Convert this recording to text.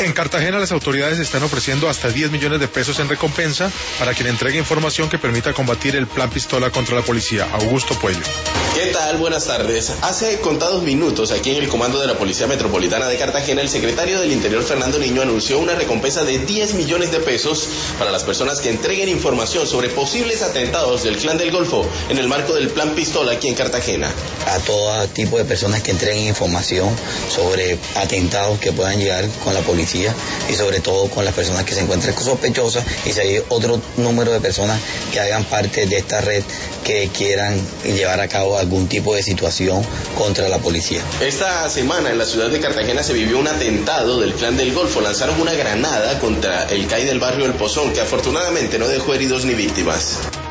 En Cartagena las autoridades están ofreciendo hasta 10 millones de pesos en recompensa para quien entregue información que permita combatir el plan pistola contra la policía. Augusto Puello. ¿Qué tal? Buenas tardes. Hace contados minutos, aquí en el comando de la Policía Metropolitana de Cartagena, el secretario del Interior, Fernando Niño, anunció una recompensa de 10 millones de pesos para las personas que entreguen información sobre posibles atentados del Clan del Golfo en el marco del plan pistola aquí en Cartagena. A todo tipo de personas que entreguen información sobre atentados que puedan llegar con la policía y sobre todo con las personas que se encuentren sospechosas, y si hay otro número de personas que hagan parte de esta red que quieran llevar a cabo algún tipo de situación contra la policía. Esta semana en la ciudad de Cartagena se vivió un atentado del Clan del Golfo. Lanzaron una granada contra el CAI del barrio El Pozón, que afortunadamente no dejó heridos ni víctimas.